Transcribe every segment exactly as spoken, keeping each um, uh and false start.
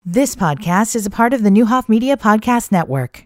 This podcast is a part of the Newhoff Media Podcast Network.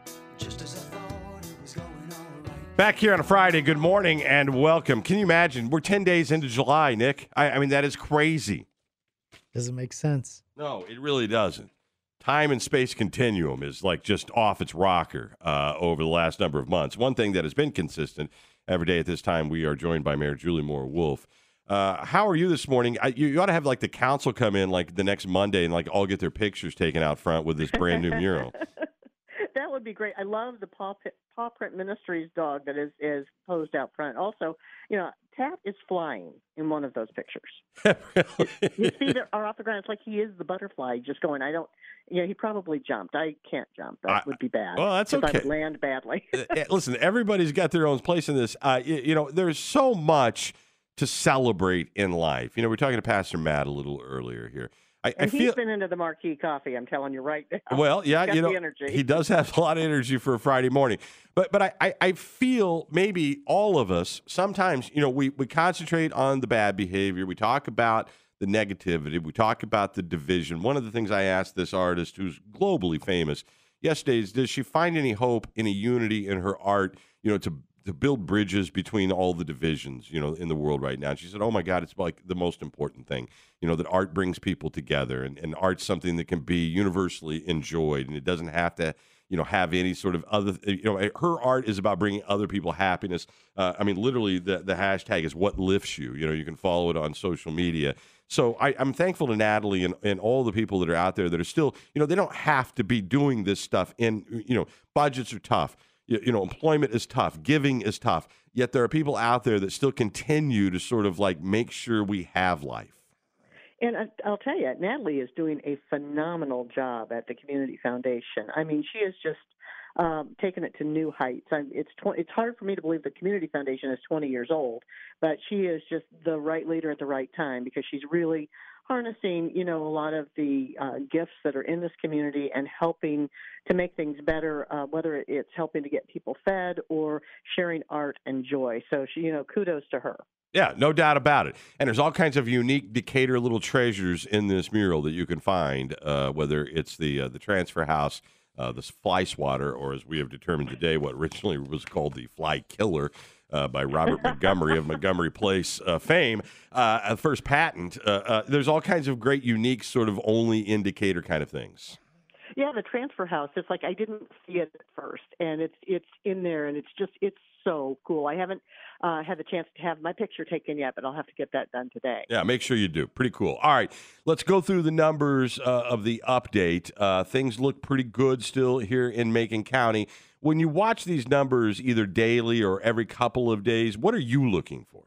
Back here on a Friday, good morning and welcome. Can you imagine? We're ten days into July, Nick. I, I mean, that is crazy. Doesn't make sense. No, it really doesn't. Time and space continuum is like just off its rocker uh, over the last number of months. One thing that has been consistent every day at this time, we are joined by Mayor Julie Moore Wolf. Uh, how are you this morning? I, you, you ought to have like the council come in like the next Monday and like all get their pictures taken out front with this brand new mural. That would be great. I love the Paw, Paw Print Ministries dog that is, is posed out front. Also, you know, Tat is flying in one of those pictures. Really? His, his feet are off the ground. It's like he is the butterfly just going, I don't, you know, he probably jumped. I can't jump. That I, would be bad. Well, that's okay. I would land badly. Listen, everybody's got their own place in this. Uh, you, you know, there's so much to celebrate in life. You know, we we're talking to Pastor Matt a little earlier here. I, and I he's feel, been into the marquee coffee, I'm telling you right now. Well, yeah, Got you know, he does have a lot of energy for a Friday morning. But but I, I, I feel maybe all of us, sometimes, you know, we, we concentrate on the bad behavior. We talk about the negativity. We talk about the division. One of the things I asked this artist, who's globally famous, yesterday is, does she find any hope, any unity in her art, you know, to to build bridges between all the divisions, you know, in the world right now. And she said, oh my God, it's like the most important thing, you know, that art brings people together, and, and art's something that can be universally enjoyed, and it doesn't have to, you know, have any sort of other, you know, her art is about bringing other people happiness. Uh, I mean, literally the, the hashtag is what lifts you. You know, you can follow it on social media. So I, I'm thankful to Natalie and, and all the people that are out there that are still, you know, they don't have to be doing this stuff in, you know, budgets are tough. You know, employment is tough. Giving is tough. Yet there are people out there that still continue to sort of like make sure we have life. And I'll tell you, Natalie is doing a phenomenal job at the Community Foundation. I mean, she has just um, taken it to new heights. I'm, it's tw- it's hard for me to believe the Community Foundation is twenty years old, but she is just the right leader at the right time, because she's really harnessing, you know, a lot of the uh, gifts that are in this community and helping to make things better, uh, whether it's helping to get people fed or sharing art and joy. So, she, you know, kudos to her. Yeah, no doubt about it. And there's all kinds of unique Decatur little treasures in this mural that you can find, uh, whether it's the uh, the transfer house, uh, the fly swatter, or as we have determined today, what originally was called the fly killer. Uh, by Robert Montgomery of Montgomery Place uh, fame, uh, first patent. Uh, uh, there's all kinds of great, unique, sort of only indicator kind of things. Yeah, the transfer house. It's like I didn't see it at first, and it's it's in there, and it's just it's so cool. I haven't uh, had the chance to have my picture taken yet, but I'll have to get that done today. Yeah, make sure you do. Pretty cool. All right, let's go through the numbers uh, of the update. Uh, things look pretty good still here in Macon County. When you watch these numbers either daily or every couple of days, what are you looking for?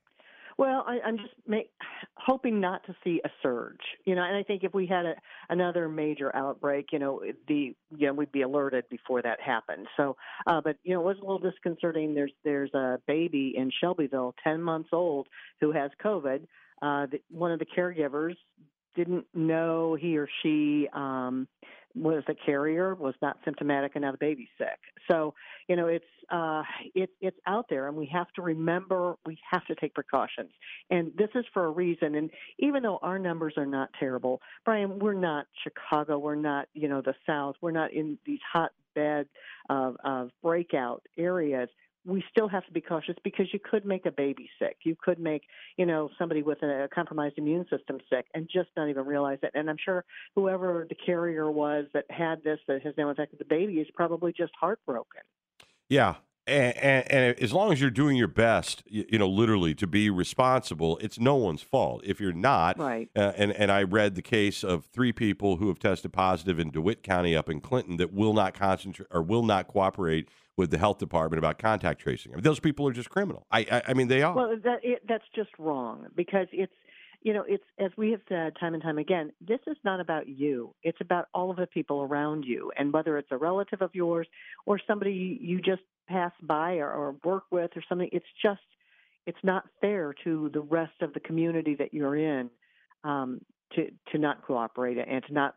Well, I, I'm just make, hoping not to see a surge, you know. And I think if we had a, another major outbreak, you know, the you know we'd be alerted before that happened. So, uh, but you know, it was a little disconcerting. There's there's a baby in Shelbyville, ten months old, who has COVID. Uh, the, one of the caregivers didn't know he or she um, was a carrier, was not symptomatic, and now the baby's sick. So, you know, it's uh, it, it's out there, and we have to remember we have to take precautions. And this is for a reason. And even though our numbers are not terrible, Brian, we're not Chicago, we're not, you know, the South, we're not in these hotbed of, of breakout areas. We still have to be cautious, because you could make a baby sick. You could make, you know, somebody with a compromised immune system sick and just not even realize it. And I'm sure whoever the carrier was that had this, that has now infected the baby, is probably just heartbroken. Yeah. And, and, and as long as you're doing your best, you, you know, literally to be responsible, it's no one's fault. If you're not, right. Uh, and, and I read the case of three people who have tested positive in DeWitt County up in Clinton that will not concentrate or will not cooperate with the health department about contact tracing. I mean, those people are just criminal. I, I, I mean, they are. Well, that, it, that's just wrong, because it's, you know, it's, as we have said time and time again, this is not about you. It's about all of the people around you. And whether it's a relative of yours or somebody you just pass by or, or work with or something, it's just, it's not fair to the rest of the community that you're in um, to, to not cooperate and to not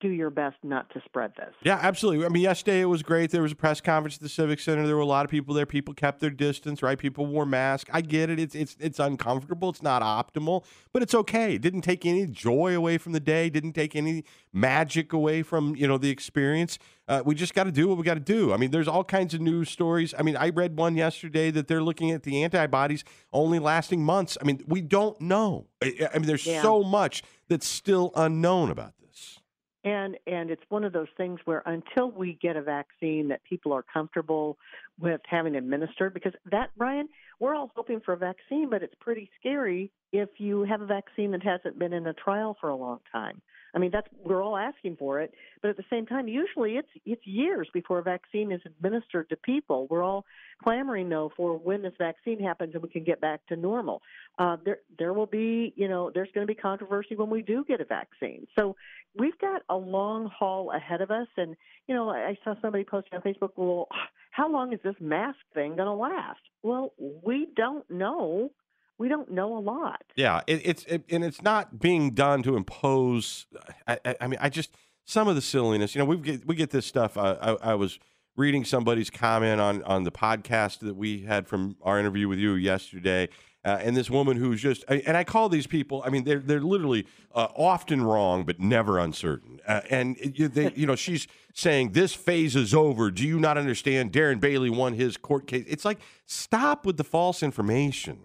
do your best not to spread this. Yeah, absolutely. I mean, yesterday it was great. There was a press conference at the Civic Center. There were a lot of people there. People kept their distance, right? People wore masks. I get it. It's it's it's uncomfortable. It's not optimal, but it's okay. It didn't take any joy away from the day. Didn't take any magic away from, you know, the experience. Uh, we just got to do what we got to do. I mean, there's all kinds of news stories. I mean, I read one yesterday that they're looking at the antibodies only lasting months. I mean, we don't know. I, I mean, there's Yeah. so much that's still unknown about this. And and it's one of those things where until we get a vaccine that people are comfortable with having administered, because that, Brian, we're all hoping for a vaccine, but it's pretty scary if you have a vaccine that hasn't been in a trial for a long time. I mean, that's we're all asking for it, but at the same time, usually it's it's years before a vaccine is administered to people. We're all clamoring though for when this vaccine happens and we can get back to normal. Uh, there there will be, you know, there's going to be controversy when we do get a vaccine. So we've got a long haul ahead of us. And you know, I saw somebody posting on Facebook, well, how long is this mask thing going to last? Well, we don't know. We don't know a lot. Yeah, it, it's it, and it's not being done to impose. I, I, I mean, I just some of the silliness. You know, we get we get this stuff. Uh, I, I was reading somebody's comment on on the podcast that we had from our interview with you yesterday, uh, and this woman who's just. And I call these people. I mean, they're they're literally uh, often wrong, but never uncertain. Uh, and you, they, you know, she's saying this phase is over. Do you not understand? Darren Bailey won his court case. It's like stop with the false information.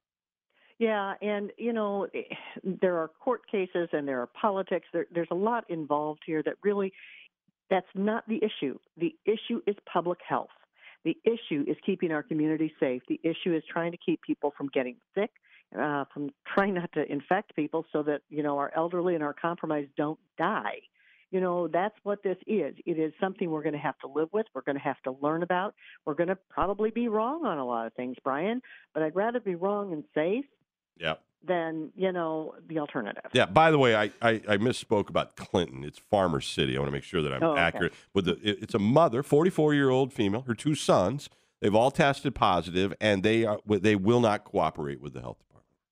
Yeah, and, you know, there are court cases and there are politics. There, there's a lot involved here that really, that's not the issue. The issue is public health. The issue is keeping our community safe. The issue is trying to keep people from getting sick, uh, from trying not to infect people so that, you know, our elderly and our compromised don't die. You know, that's what this is. It is something we're going to have to live with. We're going to have to learn about. We're going to probably be wrong on a lot of things, Brian, but I'd rather be wrong and safe Yeah. than, you know, the alternative. Yeah. By the way, I, I, I misspoke about Clinton. It's Farmer City. I want to make sure that I'm Oh, okay. accurate. With the, it- it's a mother, forty-four-year-old female, her two sons. They've all tested positive, and they are they will not cooperate with the health department.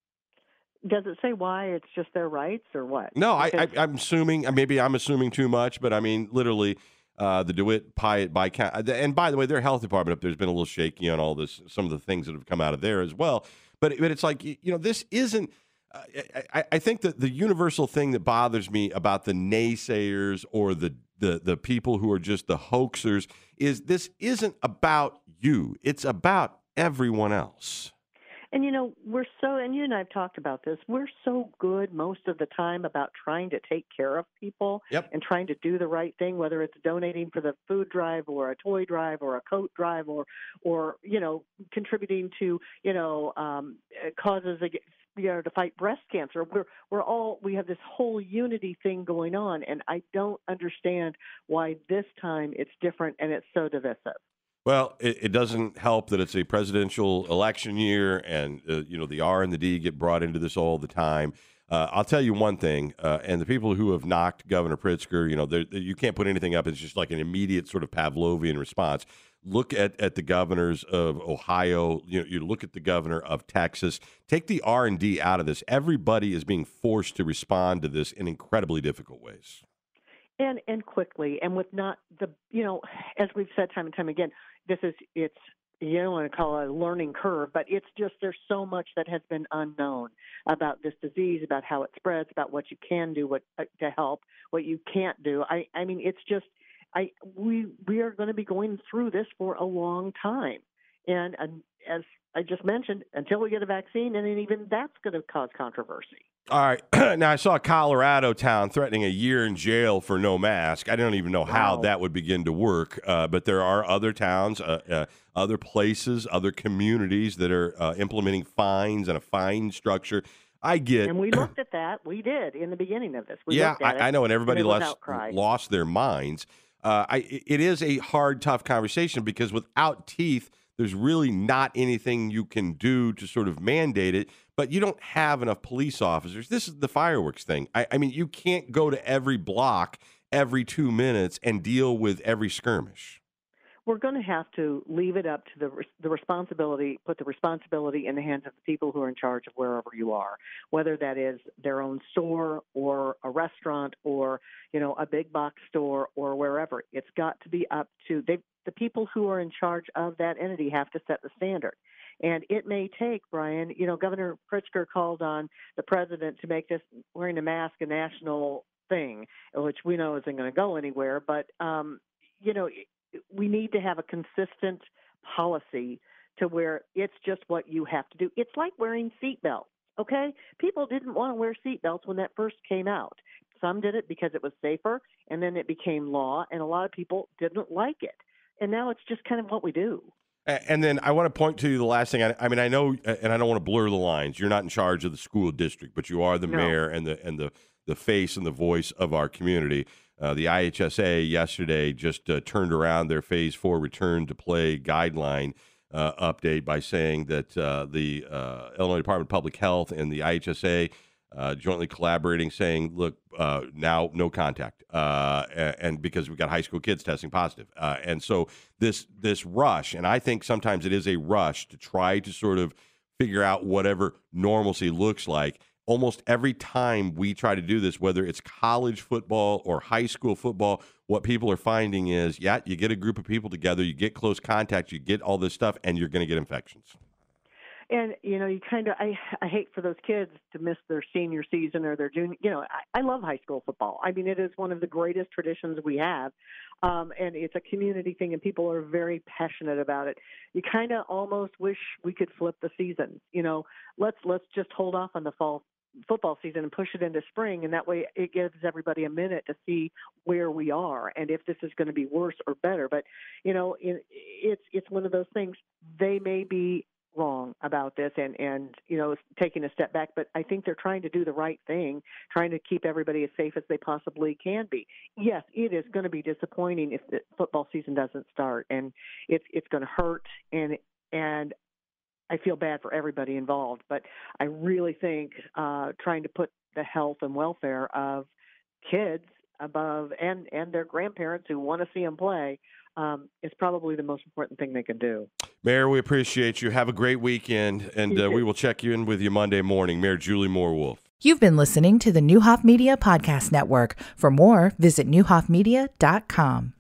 Does it say why? It's just their rights or what? No, I, I, Because- I'm assuming. Maybe I'm assuming too much, but I mean, literally, uh, the DeWitt Pyatt by and by the way, their health department up there's been a little shaky on all this, some of the things that have come out of there as well. But but it's like, you know, this isn't. Uh, I, I think that the universal thing that bothers me about the naysayers or the, the the people who are just the hoaxers is this isn't about you. It's about everyone else. And, you know, we're so, and you and I have talked about this, we're so good most of the time about trying to take care of people Yep. and trying to do the right thing, whether it's donating for the food drive or a toy drive or a coat drive or, or you know, contributing to, you know, um, causes against, you know, to fight breast cancer. We're we're all we have this whole unity thing going on, and I don't understand why this time it's different and it's so divisive. Well, it, it doesn't help that it's a presidential election year, and uh, you know the R and the D get brought into this all the time. Uh, I'll tell you one thing, uh, and the people who have knocked Governor Pritzker, you know, they're- they- you can't put anything up. It's just like an immediate sort of Pavlovian response. Look at, at the governors of Ohio. You know, you look at the governor of Texas. Take the R and D out of this. Everybody is being forced to respond to this in incredibly difficult ways. And and quickly, and with not the, you know, as we've said time and time again, this is, it's, you don't want to call it a learning curve, but it's just there's so much that has been unknown about this disease, about how it spreads, about what you can do what uh, to help, what you can't do. I, I mean, it's just, I we we are going to be going through this for a long time. And, and as I just mentioned, until we get a vaccine, and then even that's going to cause controversy. All right. Now, I saw a Colorado town threatening a year in jail for no mask. I don't even know how Wow. that would begin to work, uh, but there are other towns, uh, uh, other places, other communities that are uh, implementing fines and a fine structure. I get. And we looked at that. We did in the beginning of this. We yeah, looked at it, I, I know, and everybody and it was lost, outcry. lost their minds. Uh, I, it is a hard, tough conversation because without teeth, there's really not anything you can do to sort of mandate it, but you don't have enough police officers. This is the fireworks thing. I, I mean, you can't go to every block every two minutes and deal with every skirmish. we're going to have to leave it up to the the responsibility, put the responsibility in the hands of the people who are in charge of wherever you are, whether that is their own store or a restaurant or, you know, a big box store or wherever. It's got to be up to they, the people who are in charge of that entity have to set the standard. And it may take, Brian, you know, Governor Pritzker called on the president to make this wearing a mask a national thing, which we know isn't going to go anywhere. But, um, you know, we need to have a consistent policy to where it's just what you have to do. It's like wearing seatbelts, okay? People didn't want to wear seatbelts when that first came out. Some did it because it was safer, and then it became law, and a lot of people didn't like it. And now it's just kind of what we do. And then I want to point to the last thing. I, I mean, I know, and I don't want to blur the lines. You're not in charge of the school district, but you are the No. mayor and the and the, the face and the voice of our community. Uh, the I H S A yesterday just uh, turned around their Phase Four return to play guideline uh, update by saying that uh, the uh, Illinois Department of Public Health and the I H S A uh, jointly collaborating, saying, "Look, uh, now no contact," uh, and, and because we've got high school kids testing positive, uh, and so this this rush, and I think sometimes it is a rush to try to sort of figure out whatever normalcy looks like. Almost every time we try to do this, whether it's college football or high school football, what people are finding is, yeah, you get a group of people together, you get close contact, you get all this stuff, and you're going to get infections. And, you know, you kind of, I, I hate for those kids to miss their senior season or their junior, you know, I, I love high school football. I mean, it is one of the greatest traditions we have. Um, and it's a community thing and people are very passionate about it. You kind of almost wish we could flip the season, you know, let's, let's just hold off on the fall football season and push it into spring. And that way it gives everybody a minute to see where we are and if this is going to be worse or better. But, you know, it, it's, it's one of those things. They may be wrong about this and, and, you know, taking a step back, but I think they're trying to do the right thing, trying to keep everybody as safe as they possibly can be. Yes, it is going to be disappointing if the football season doesn't start, and it's, it's going to hurt, and, and I feel bad for everybody involved, but I really think uh, trying to put the health and welfare of kids above and, and their grandparents who want to see them play um, is probably the most important thing they can do. Mayor, we appreciate you. Have a great weekend, and uh, we will check you in with you Monday morning. Mayor Julie Moore Wolf. You've been listening to the Neuhoff Media Podcast Network. For more, visit neuhoff media dot com.